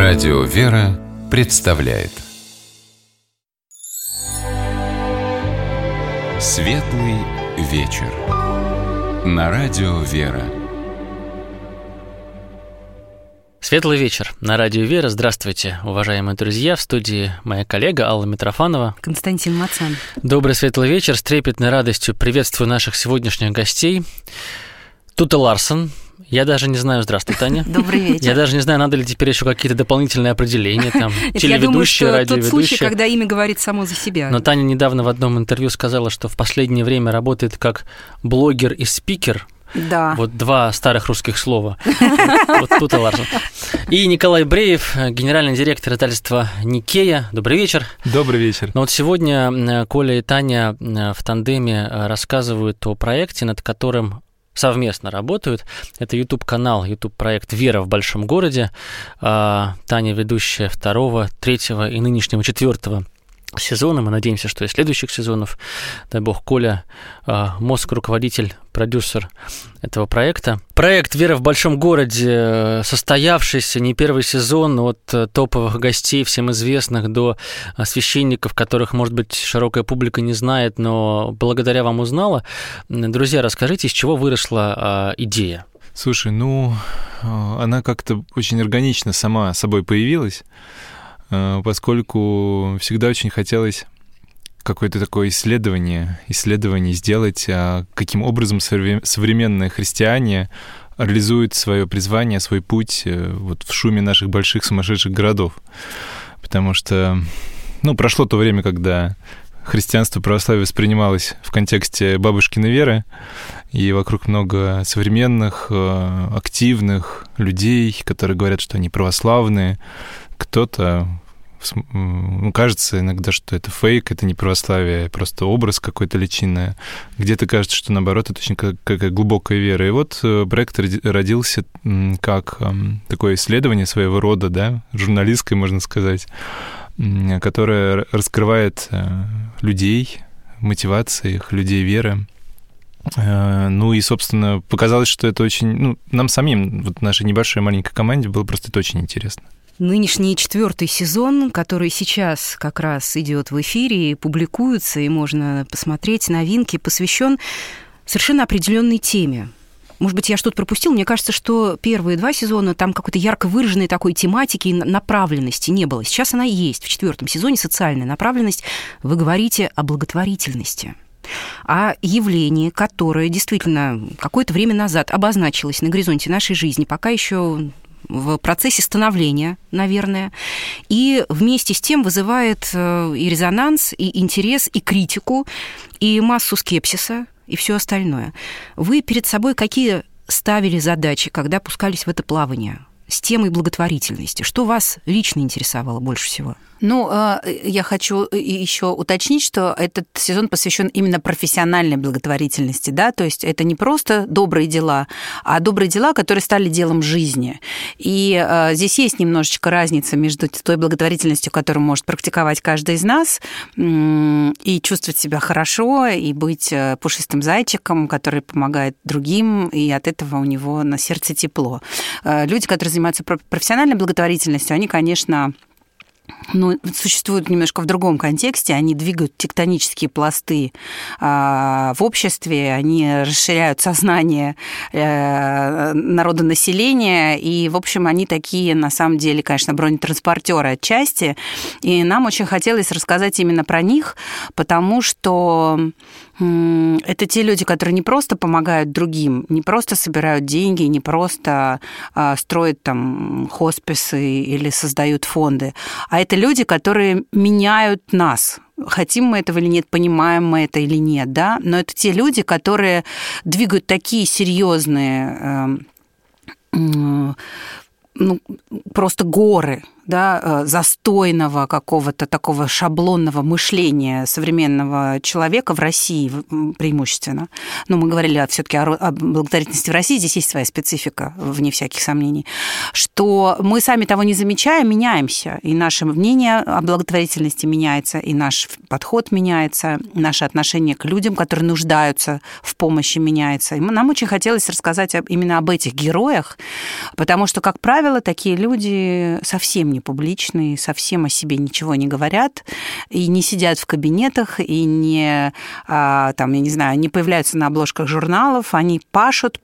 Радио «Вера» представляет Светлый вечер на Радио «Вера». Светлый вечер на Радио «Вера». Здравствуйте, уважаемые друзья. В студии моя коллега Алла Митрофанова. Константин Мацан. Добрый светлый вечер. С трепетной радостью приветствую наших сегодняшних гостей. Тута Ларссон. Я даже не знаю, здравствуй, Таня. Добрый вечер. Я даже не знаю, надо ли теперь еще какие-то дополнительные определения, там, телеведущая, я думаю, что радиоведущая. тот случай, когда имя говорит само за себя. Но Таня недавно в одном интервью сказала, что в последнее время работает как блогер и спикер. Да. Вот два старых русских слова. Вот Тута Ларссон. И Николай Бреев, генеральный директор издательства «Никея». Добрый вечер. Добрый вечер. Но вот сегодня Коля и Таня в тандеме рассказывают о проекте, над которым совместно работают. Это YouTube-канал, YouTube-проект «Вера в большом городе». Таня ведущая 2, 3 и нынешнего 4 сезона. Мы надеемся, что и следующих сезонов. Дай бог, Коля, мозг, руководитель, продюсер этого проекта. Проект «Вера в большом городе», состоявшийся не первый сезон, от топовых гостей, всем известных, до священников, которых, может быть, широкая публика не знает, но благодаря вам узнала. Друзья, расскажите, из чего выросла идея? Слушай, она как-то очень органично сама собой появилась, поскольку всегда очень хотелось какое-то такое исследование сделать, каким образом современные христиане реализуют свое призвание, свой путь вот в шуме наших больших сумасшедших городов. Потому что, прошло то время, когда христианство, православие воспринималось в контексте бабушкиной веры, и вокруг много современных, активных людей, которые говорят, что они православные. Кто-то, кажется иногда, что это фейк, это не православие, просто образ какой-то личинный. Где-то кажется, что наоборот, это очень какая глубокая вера. И вот проект родился как такое исследование своего рода, да, журналистское, можно сказать, которое раскрывает людей, мотивации их, людей веры. И, собственно, показалось, что это очень... нам самим, вот нашей небольшой маленькой команде, было просто это очень интересно. Нынешний 4 сезон, который сейчас как раз идет в эфире и публикуется, и можно посмотреть новинки, посвящен совершенно определенной теме. Может быть, я что-то пропустил. Мне кажется, что первые 2 сезона там какой-то ярко выраженной такой тематики и направленности не было. Сейчас она есть. В 4 сезоне социальная направленность. Вы говорите о благотворительности, о явлении, которое действительно какое-то время назад обозначилось на горизонте нашей жизни, пока еще в процессе становления, наверное, и вместе с тем вызывает и резонанс, и интерес, и критику, и массу скепсиса, и все остальное. Вы перед собой какие ставили задачи, когда пускались в это плавание с темой благотворительности? Что вас лично интересовало больше всего? Я хочу еще уточнить, что этот сезон посвящен именно профессиональной благотворительности, да, то есть это не просто добрые дела, а добрые дела, которые стали делом жизни. И здесь есть немножечко разница между той благотворительностью, которую может практиковать каждый из нас, и чувствовать себя хорошо, и быть пушистым зайчиком, который помогает другим, и от этого у него на сердце тепло. Люди, которые занимаются профессиональной благотворительностью, они, конечно, существуют немножко в другом контексте, они двигают тектонические пласты в обществе, они расширяют сознание народонаселения, и, в общем, они такие, на самом деле, конечно, бронетранспортеры отчасти, и нам очень хотелось рассказать именно про них, потому что это те люди, которые не просто помогают другим, не просто собирают деньги, не просто строят там хосписы или создают фонды, а это люди, которые меняют нас. Хотим мы этого или нет, понимаем мы это или нет, да? Но это те люди, которые двигают такие серьезные просто горы, да, застойного какого-то такого шаблонного мышления современного человека в России преимущественно. Мы говорили все-таки о благотворительности в России, здесь есть своя специфика, вне всяких сомнений, что мы сами того не замечая, меняемся, и наше мнение о благотворительности меняется, и наш подход меняется, наше отношение к людям, которые нуждаются в помощи, меняется. И нам очень хотелось рассказать именно об этих героях, потому что, как правило, такие люди совсем не публичные, совсем о себе ничего не говорят, и не сидят в кабинетах, и не, там, я не знаю, не появляются на обложках журналов, они пашут,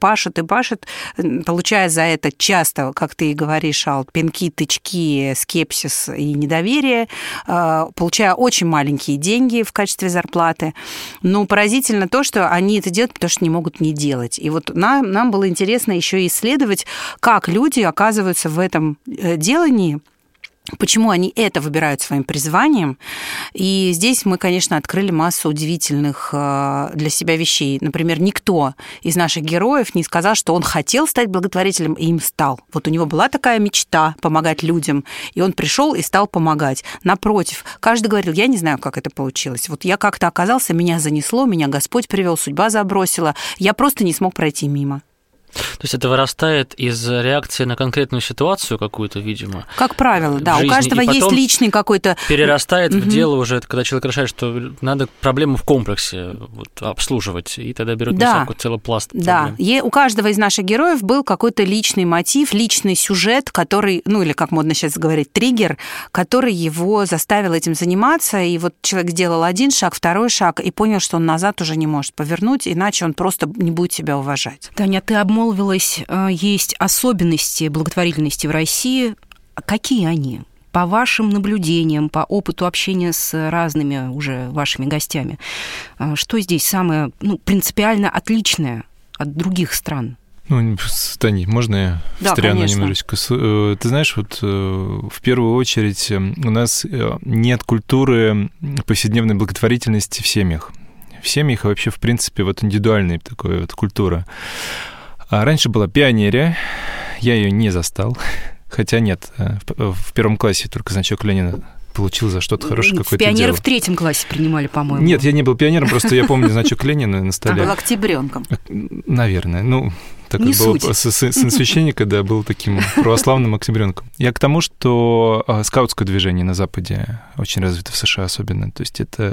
получая за это часто, как ты и говоришь, Ал, пинки, тычки, скепсис и недоверие, получая очень маленькие деньги в качестве зарплаты. Но поразительно то, что они это делают, потому что не могут не делать. И вот нам было интересно еще исследовать, как люди оказываются в этом делании, почему они это выбирают своим призванием. И здесь мы, конечно, открыли массу удивительных для себя вещей. Например, никто из наших героев не сказал, что он хотел стать благотворителем, и им стал. Вот у него была такая мечта помогать людям, и он пришел и стал помогать. Напротив, каждый говорил, я не знаю, как это получилось. Вот я как-то оказался, меня занесло, меня Господь привел, судьба забросила. Я просто не смог пройти мимо. То есть это вырастает из реакции на конкретную ситуацию какую-то, видимо. Как правило, да. У каждого есть личный какой-то... Перерастает в дело уже, когда человек решает, что надо проблему в комплексе обслуживать, и тогда берет на себя целый пласт проблем. Да, у каждого из наших героев был какой-то личный мотив, личный сюжет, который, ну или как модно сейчас говорить, триггер, который его заставил этим заниматься, и вот человек сделал один шаг, второй шаг, и понял, что он назад уже не может повернуть, иначе он просто не будет себя уважать. Таня, ты обмолвилась, есть особенности благотворительности в России. Какие они? По вашим наблюдениям, по опыту общения с разными уже вашими гостями, что здесь самое принципиально отличное от других стран? Тань, можно я встряну немножечко? Ты знаешь, вот в первую очередь у нас нет культуры повседневной благотворительности в семьях. В семьях вообще, в принципе, вот индивидуальная такая вот культура. А раньше была пионерия, я ее не застал, хотя нет, в первом классе только значок Ленина получил за что-то хорошее какое-то дело. Пионеры в 3 классе принимали, по-моему. Нет, я не был пионером, просто я помню значок Ленина на столе. Был октябренком. Наверное, так не был сын священника, да, был таким православным октябренком. Я к тому, что скаутское движение на Западе очень развито в США особенно. То есть это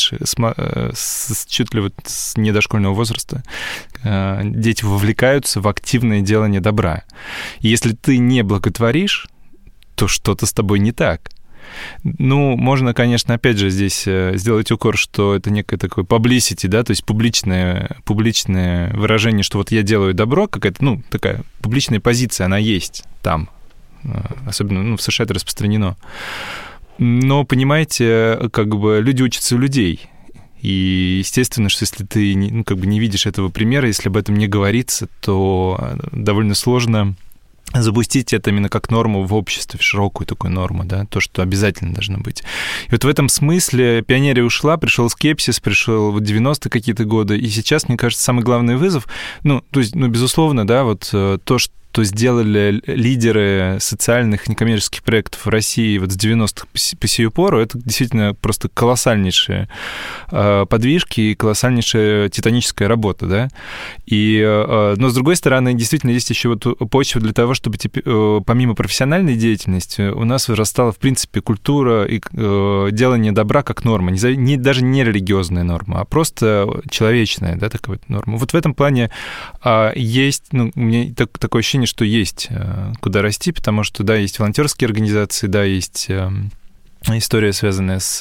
чуть ли вот с недошкольного возраста дети вовлекаются в активное делание добра. И если ты не благотворишь, то что-то с тобой не так. Можно, конечно, опять же здесь сделать укор, что это некое такое publicity, да, то есть публичное выражение, что вот я делаю добро, какая-то, такая публичная позиция, она есть там, особенно, в США это распространено. Но, понимаете, люди учатся у людей, и естественно, что если ты не видишь этого примера, если об этом не говорится, то довольно сложно запустить это именно как норму в обществе, в широкую такую норму, да, то, что обязательно должно быть. И вот в этом смысле пионерия ушла, пришел скепсис, пришел 90-е какие-то годы, и сейчас, мне кажется, самый главный вызов, безусловно, да, вот то, что сделали лидеры социальных некоммерческих проектов в России вот с 90-х по сию пору, это действительно просто колоссальнейшие подвижки и колоссальнейшая титаническая работа, да. Но, с другой стороны, действительно, есть еще вот почва для того, чтобы помимо профессиональной деятельности у нас вырастала, в принципе, культура и делание добра как норма, даже не религиозная норма, а просто человечная, да, такая вот норма. Вот в этом плане есть, у меня такое ощущение, что есть куда расти, потому что, да, есть волонтерские организации, да, есть история, связанная с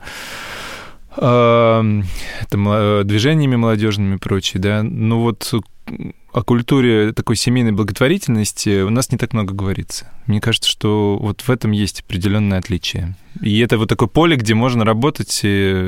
движениями молодежными и прочее, да, но вот о культуре такой семейной благотворительности у нас не так много говорится. Мне кажется, что вот в этом есть определенное отличие. И это вот такое поле, где можно работать.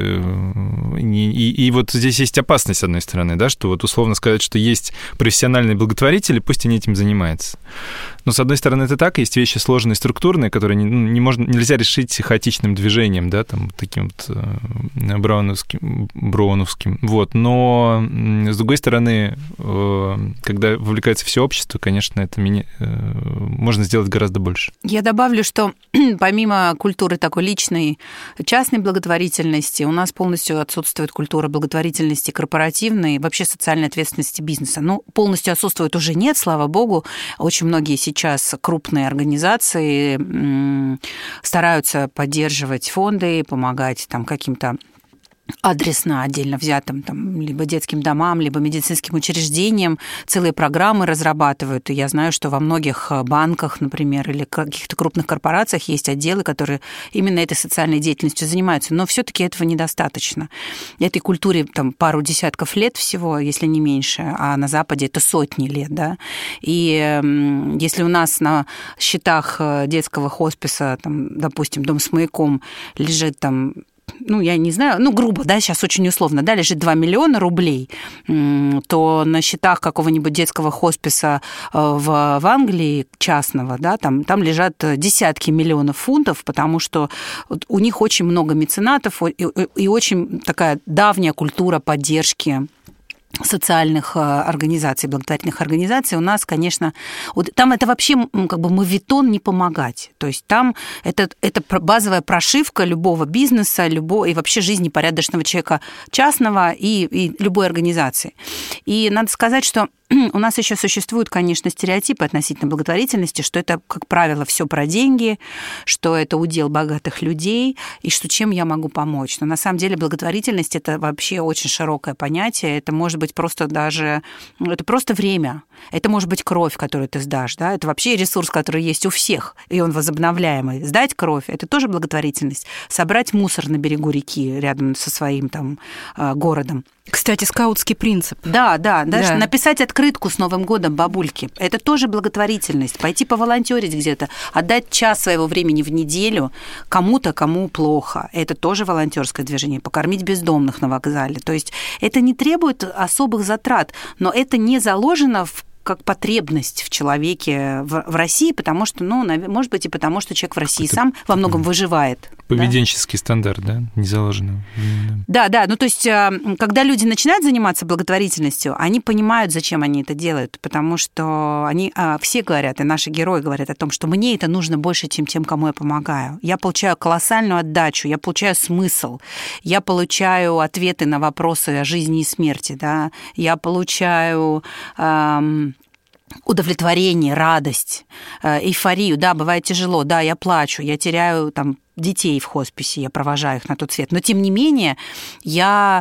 И вот здесь есть опасность, с одной стороны, да, что вот условно сказать, что есть профессиональные благотворители, пусть они этим занимаются. Но, с одной стороны, это так, есть вещи сложные, структурные, которые нельзя решить хаотичным движением, да, там, таким вот броуновским. Вот. Но, с другой стороны, когда вовлекается все общество, конечно, это можно сделать гораздо больше. Я добавлю, что помимо культуры такой личной, частной благотворительности, у нас полностью отсутствует культура благотворительности корпоративной, вообще социальной ответственности бизнеса. Полностью отсутствует уже нет, слава богу. Очень многие сейчас крупные организации стараются поддерживать фонды, помогать там каким-то адресно отдельно взятым там, либо детским домам, либо медицинским учреждениям целые программы разрабатывают. И я знаю, что во многих банках, например, или каких-то крупных корпорациях есть отделы, которые именно этой социальной деятельностью занимаются. Но все-таки этого недостаточно. Этой культуре там, пару десятков лет всего, если не меньше, а на Западе это сотни лет. Да? И если у нас на счетах детского хосписа, там, допустим, дом с маяком лежит там, я не знаю, грубо, да, сейчас очень условно, да, лежит 2 миллиона рублей, то на счетах какого-нибудь детского хосписа в Англии частного, да, там лежат десятки миллионов фунтов, потому что у них очень много меценатов и очень такая давняя культура поддержки социальных организаций, благотворительных организаций. У нас, конечно, там это вообще как бы моветон не помогать. То есть там это базовая прошивка любого бизнеса, и вообще жизни порядочного человека частного и любой организации. И надо сказать, что у нас еще существуют, конечно, стереотипы относительно благотворительности, что это, как правило, все про деньги, что это удел богатых людей, и что чем я могу помочь. Но на самом деле благотворительность – это вообще очень широкое понятие. Это может быть просто даже... Это просто время. Это может быть кровь, которую ты сдашь. Да? Это вообще ресурс, который есть у всех, и он возобновляемый. Сдать кровь – это тоже благотворительность. Собрать мусор на берегу реки рядом со своим там городом. Кстати, скаутский принцип. Да. Написать открытку с Новым годом бабульке. Это тоже благотворительность. Пойти поволонтерить где-то, отдать час своего времени в неделю кому-то, кому плохо. Это тоже волонтерское движение. Покормить бездомных на вокзале. То есть это не требует особых затрат, но это не заложено как потребность в человеке в России, потому что, может быть, и потому что человек в России сам во многом выживает. Поведенческий стандарт, да, не заложено. Да, то есть, когда люди начинают заниматься благотворительностью, они понимают, зачем они это делают, потому что они все говорят, и наши герои говорят о том, что мне это нужно больше, чем тем, кому я помогаю. Я получаю колоссальную отдачу, я получаю смысл, я получаю ответы на вопросы о жизни и смерти, да, я получаю удовлетворение, радость, эйфорию. Да, бывает тяжело, да, я плачу, я теряю там детей в хосписе, я провожаю их на тот свет. Но, тем не менее, я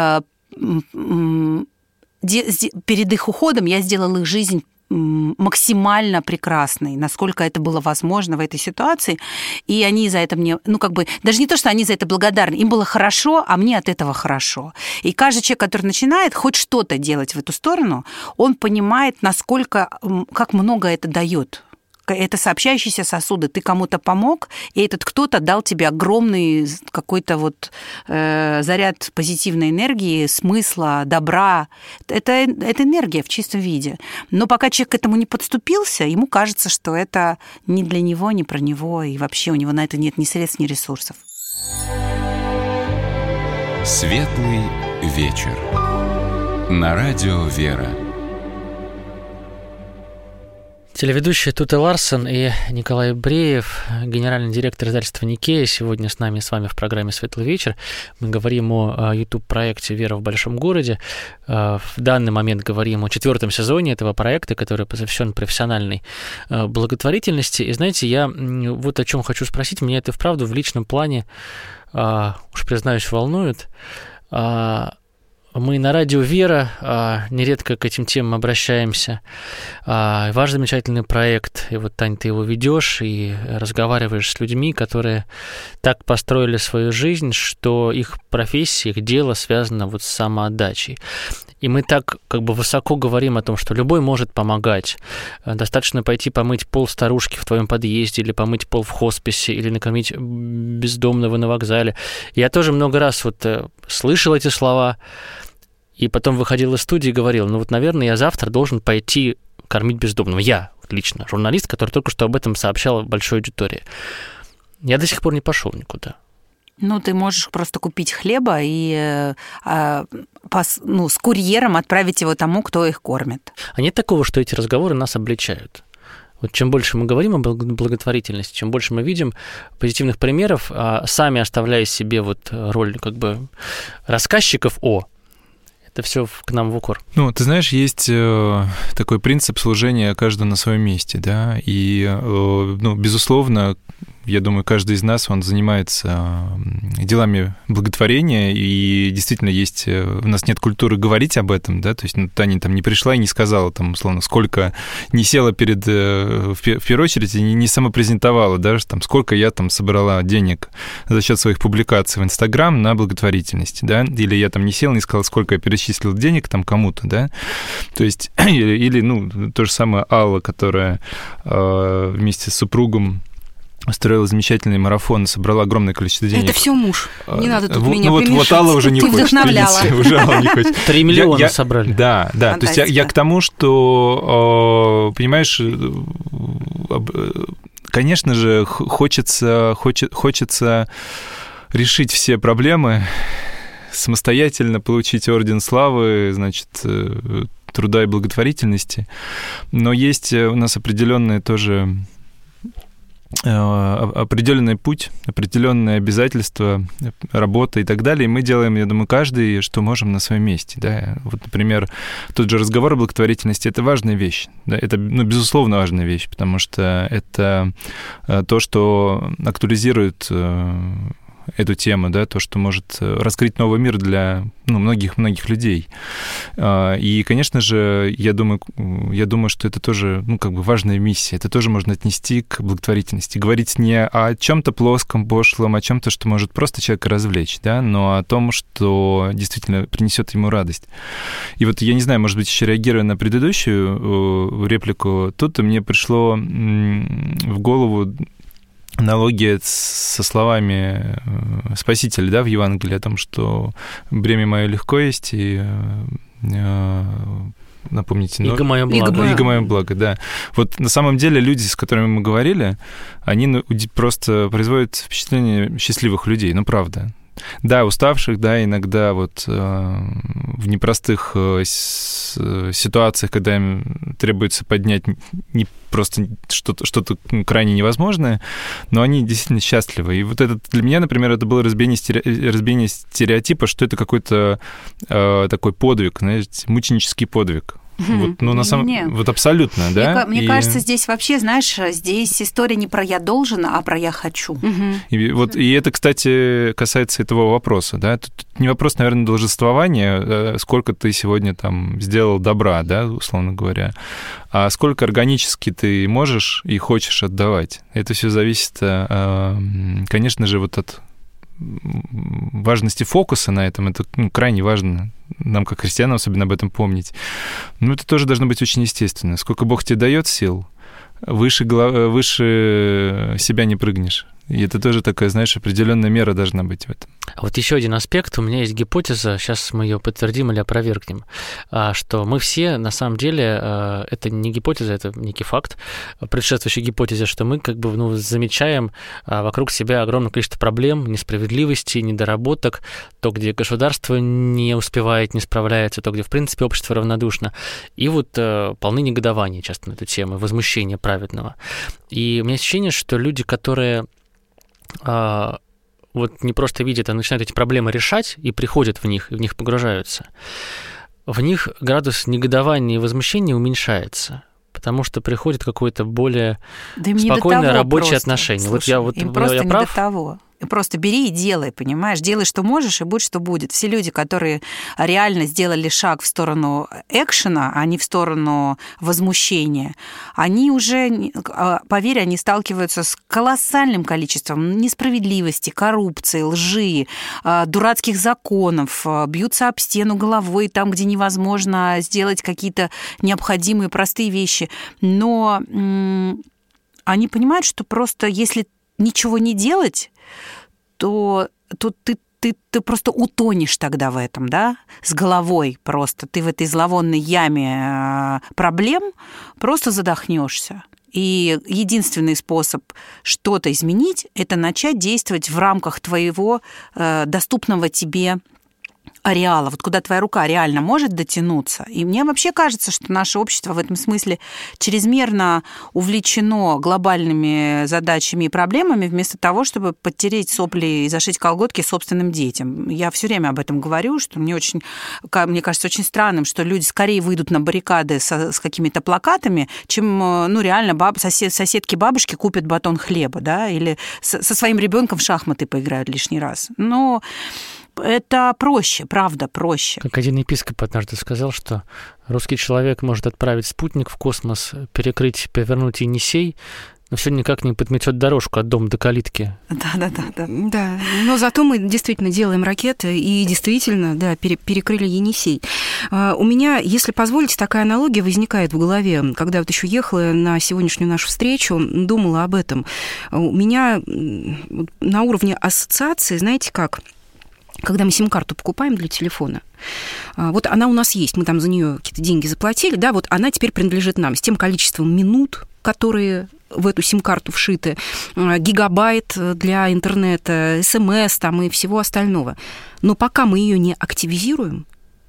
перед их уходом я сделала их жизнь максимально прекрасной, насколько это было возможно в этой ситуации. И они за это мне, даже не то, что они за это благодарны, им было хорошо, а мне от этого хорошо. И каждый человек, который начинает хоть что-то делать в эту сторону, он понимает, как много это дает. Это сообщающиеся сосуды. Ты кому-то помог, и этот кто-то дал тебе огромный какой-то заряд позитивной энергии, смысла, добра. Это энергия в чистом виде. Но пока человек к этому не подступился, ему кажется, что это не для него, не про него, и вообще у него на это нет ни средств, ни ресурсов. Светлый вечер. На радио «Вера». Телеведущие Тута Ларсен и Николай Бреев, генеральный директор издательства «Никея», сегодня с вами в программе «Светлый вечер». Мы говорим о YouTube-проекте «Вера в большом городе». В данный момент говорим о 4-м сезоне этого проекта, который посвящен профессиональной благотворительности. И знаете, я вот о чем хочу спросить. Меня это вправду в личном плане, уж признаюсь, волнует. Мы на радио «Вера» нередко к этим темам обращаемся. Ваш замечательный проект, и вот, Тань, ты его ведешь и разговариваешь с людьми, которые так построили свою жизнь, что их профессия, их дело связано с самоотдачей. И мы так высоко говорим о том, что любой может помогать. Достаточно пойти помыть пол старушки в твоем подъезде, или помыть пол в хосписе, или накормить бездомного на вокзале. Я тоже много раз слышал эти слова, и потом выходил из студии и говорил, наверное, я завтра должен пойти кормить бездомного. Я лично, журналист, который только что об этом сообщал большой аудитории. Я до сих пор не пошел никуда. Ты можешь просто купить хлеба и с курьером отправить его тому, кто их кормит. А нет такого, что эти разговоры нас обличают? Чем больше мы говорим о благотворительности, чем больше мы видим позитивных примеров, сами оставляя себе роль рассказчиков это все к нам в укор. Ты знаешь, есть такой принцип служения каждого на своем месте, да, и, безусловно, я думаю, каждый из нас, он занимается делами благотворения, и действительно есть... У нас нет культуры говорить об этом, да, то есть Таня там не пришла и не сказала, там, условно, сколько не села в первую очередь и не самопрезентовала, да, там, сколько я там собрала денег за счет своих публикаций в Инстаграм на благотворительности, да, или я там не села, не сказала, сколько я перечислил денег там кому-то, да, то есть, или ну, то же самое Алла, которая вместе с супругом устроила замечательный марафон, собрала огромное количество денег. Это все муж. Не надо тут меня примешивать. Вот Алла уже не хочет. Уже Алла не хочет. 3 миллиона собрали. Да. То есть я к тому, что, понимаешь, конечно же, хочется решить все проблемы, самостоятельно получить орден славы, значит, труда и благотворительности. Но есть у нас определенные тоже... определенный путь, определенные обязательства, работа и так далее. И мы делаем, я думаю, каждый, что можем на своем месте. Да? Вот, например, тот же разговор о благотворительности – это важная вещь. Да? Это, ну, безусловно, важная вещь, потому что это то, что актуализирует эту тему, да, то, что может раскрыть новый мир для многих людей. И, конечно же, я думаю, что это тоже, важная миссия. Это тоже можно отнести к благотворительности. Говорить не о чем-то плоском, пошлом, о чем-то, что может просто человека развлечь, да, но о том, что действительно принесет ему радость. И вот я не знаю, может быть, еще реагируя на предыдущую реплику, тут мне пришло в голову аналогия со словами Спасителя, да, в Евангелии о том, что бремя мое легко есть, и напомните... Иго мое благо. Иго мое благо, да. Вот на самом деле люди, с которыми мы говорили, они просто производят впечатление счастливых людей, правда. Да, уставших, да, иногда вот в непростых ситуациях, когда им требуется поднять не просто что-то крайне невозможное, но они действительно счастливы. И вот это для меня, например, это было разбиение стереотипа, что это какой-то такой подвиг, знаете, мученический подвиг. Вот, вот абсолютно, да. Мне кажется, здесь вообще, знаешь, здесь история не про «я должен», а про «я хочу». И это, кстати, касается этого вопроса, да. Тут не вопрос, наверное, должествования, сколько ты сегодня там сделал добра, да, условно говоря, а сколько органически ты можешь и хочешь отдавать. Это все зависит, конечно же, вот от важности фокуса на этом. Это крайне важно нам, как христианам, особенно об этом помнить. Но это тоже должно быть очень естественно. Сколько Бог тебе дает сил, выше себя не прыгнешь. И это тоже такая, знаешь, определенная мера должна быть в этом. А вот еще один аспект. У меня есть гипотеза, сейчас мы ее подтвердим или опровергнем, что мы все, на самом деле, это не гипотеза, это некий факт, предшествующий гипотезе, что мы замечаем вокруг себя огромное количество проблем, несправедливости, недоработок, то, где государство не успевает, не справляется, то, где, в принципе, общество равнодушно. И вот полны негодования часто на эту тему, возмущения праведного. И у меня ощущение, что люди, которые вот не просто видят, а начинают эти проблемы решать и приходят в них погружаются, в них градус негодования и возмущения уменьшается, потому что приходит какое-то более спокойное рабочее отношение. Слушай, им просто не до того. Просто бери и делай, понимаешь? Делай, что можешь, и будь, что будет. Все люди, которые реально сделали шаг в сторону экшена, а не в сторону возмущения, они уже, поверь, они сталкиваются с колоссальным количеством несправедливости, коррупции, лжи, дурацких законов, бьются об стену головой там, где невозможно сделать какие-то необходимые простые вещи. Но они понимают, что просто если ничего не делать, то ты просто утонешь тогда в этом, да, с головой просто. Ты в этой зловонной яме проблем просто задохнешься. И единственный способ что-то изменить – это начать действовать в рамках твоего доступного тебе ареала, вот куда твоя рука реально может дотянуться. И мне вообще кажется, что наше общество в этом смысле чрезмерно увлечено глобальными задачами и проблемами вместо того, чтобы подтереть сопли и зашить колготки собственным детям. Я все время об этом говорю, что мне кажется очень странным, что люди скорее выйдут на баррикады с какими-то плакатами, чем реально соседки бабушки купят батон хлеба, да, или со своим ребенком в шахматы поиграют лишний раз. Но это проще, правда, проще. Как один епископ однажды сказал, что русский человек может отправить спутник в космос, перевернуть Енисей, но все никак не подметет дорожку от дома до калитки. Да, но зато мы действительно делаем ракеты и действительно, да, перекрыли Енисей. У меня, если позволите, такая аналогия возникает в голове. Когда вот еще ехала на сегодняшнюю нашу встречу, думала об этом. У меня на уровне ассоциации, знаете как, когда мы сим-карту покупаем для телефона, вот она у нас есть, мы там за нее какие-то деньги заплатили, да, вот она теперь принадлежит нам с тем количеством минут, которые в эту сим-карту вшиты, гигабайт для интернета, СМС там и всего остального. Но пока мы ее не активизируем,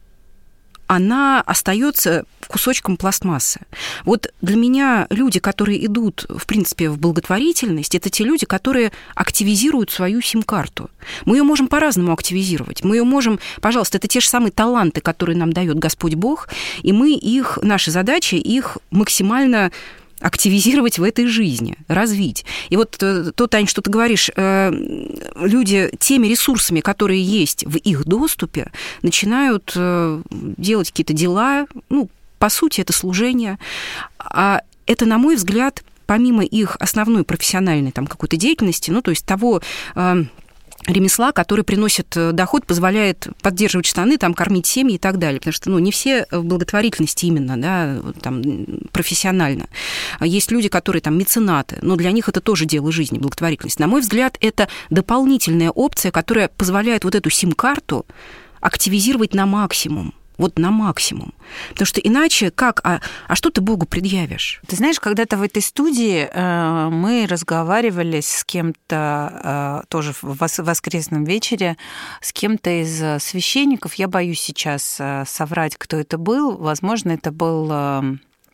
она остается кусочком пластмассы. Вот для меня люди, которые идут, в принципе, в благотворительность, это те люди, которые активизируют свою сим-карту. Мы ее можем по-разному активизировать. Мы ее можем, пожалуйста, это те же самые таланты, которые нам дает Господь Бог, и наша задача их максимально активизировать в этой жизни, развить. И вот то, Тань, что ты говоришь, люди теми ресурсами, которые есть в их доступе, начинают делать какие-то дела, по сути, это служение. А это, на мой взгляд, помимо их основной профессиональной там какой-то деятельности, то есть того ремесла, который приносит доход, позволяет поддерживать штаны, там, кормить семьи и так далее. Потому что не все в благотворительности именно, да, там, профессионально. Есть люди, которые там меценаты, но для них это тоже дело жизни, благотворительность. На мой взгляд, это дополнительная опция, которая позволяет вот эту сим-карту активизировать на максимум. Вот на максимум. Потому что иначе как? А что ты Богу предъявишь? Ты знаешь, когда-то в этой студии мы разговаривали с кем-то, тоже в воскресном вечере, с кем-то из священников. Я боюсь сейчас соврать, кто это был. Возможно, это был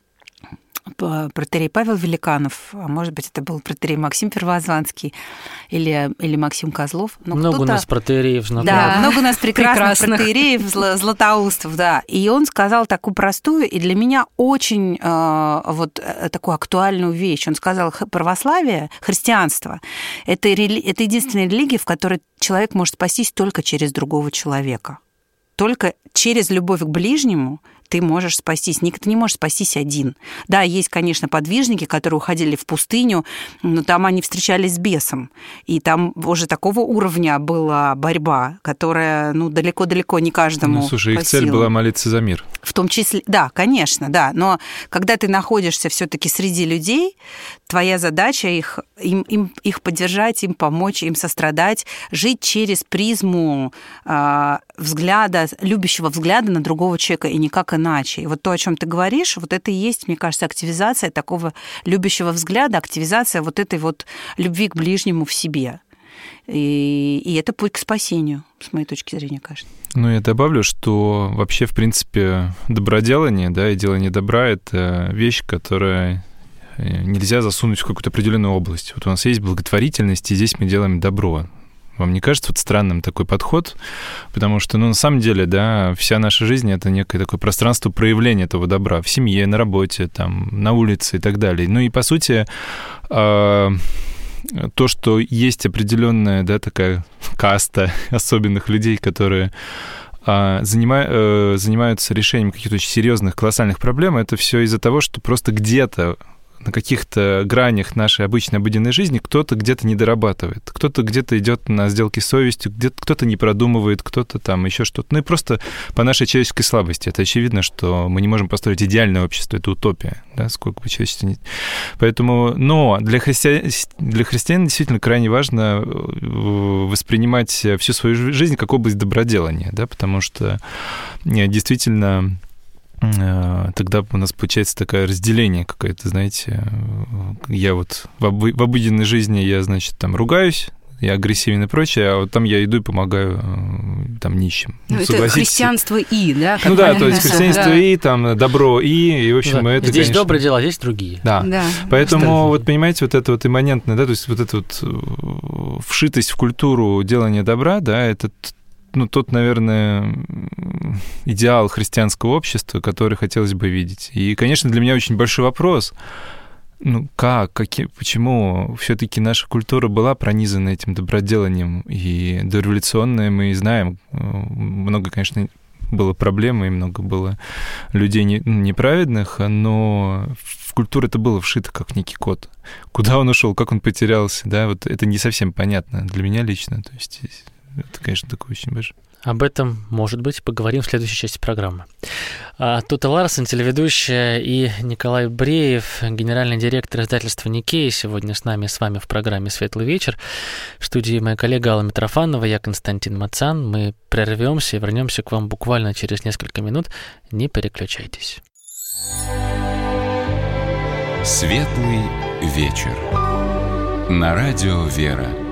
протоиерей Павел Великанов, а может быть, это был протоиерей Максим Первозванский или Максим Козлов. Много у нас протоиереев знакомых. Да, много у нас прекрасных протоиереев, златоустов, да. И он сказал такую простую и для меня очень такую актуальную вещь. Он сказал, православие, христианство – это единственная религия, в которой человек может спастись только через другого человека. Только через любовь к ближнему ты можешь спастись. Ты не можешь спастись один. Да, есть, конечно, подвижники, которые уходили в пустыню, но там они встречались с бесом. И там уже такого уровня была борьба, которая, далеко-далеко не каждому слушай, их цель была молиться за мир. В том числе, да, конечно, да. Но когда ты находишься все-таки среди людей, твоя задача их поддержать, им помочь, им сострадать, жить через призму любящего взгляда на другого человека, и никак иначе. И вот то, о чем ты говоришь, вот это и есть, мне кажется, активизация такого любящего взгляда, активизация вот этой вот любви к ближнему в себе. И это путь к спасению, с моей точки зрения, кажется. Я добавлю, что вообще, в принципе, доброделание, да, и делание добра – это вещь, которая нельзя засунуть в какую-то определенную область. Вот у нас есть благотворительность, и здесь мы делаем добро. Вам не кажется странным такой подход? Потому что, на самом деле, да, вся наша жизнь — это некое такое пространство проявления этого добра в семье, на работе, там, на улице и так далее. И, по сути, то, что есть определенная, да, такая каста особенных людей, которые занимаются решением каких-то очень серьезных, колоссальных проблем, это все из-за того, что просто где-то на каких-то гранях нашей обычной обыденной жизни кто-то где-то не дорабатывает, кто-то где-то идет на сделки с совестью, где-то кто-то не продумывает, кто-то там еще что-то. И просто по нашей человеческой слабости. Это очевидно, что мы не можем построить идеальное общество, это утопия, да, сколько бы человечества нет. Поэтому, но для христиан действительно крайне важно воспринимать всю свою жизнь как область доброделания, да, потому что действительно тогда у нас получается такое разделение какое-то, знаете. Я вот в обыденной жизни я, значит, там ругаюсь, я агрессивен и прочее, а вот там я иду и помогаю там нищим. Ну, это христианство и, да? Ну да, то есть христианство и, там, добро и в общем, это, здесь конечно... добрые дела, здесь другие. Да. Поэтому, вот понимаете, вот это вот имманентное, да, то есть вот эта вот вшитость в культуру делания добра, да, это тот, наверное, идеал христианского общества, который хотелось бы видеть. И, конечно, для меня очень большой вопрос, почему все-таки наша культура была пронизана этим доброделанием, и дореволюционная, мы знаем, много, конечно, было проблем, и много было людей неправедных, но в культуру это было вшито как некий код. Куда он ушел, как он потерялся, да, вот это не совсем понятно для меня лично, то есть это, конечно, такое очень большое. Об этом, может быть, поговорим в следующей части программы. Тута Ларсен, телеведущая, и Николай Бреев, генеральный директор издательства «Никея», сегодня с вами в программе «Светлый вечер». В студии моя коллега Алла Митрофанова, я Константин Мацан. Мы прервемся и вернемся к вам буквально через несколько минут. Не переключайтесь. «Светлый вечер» на радио «Вера».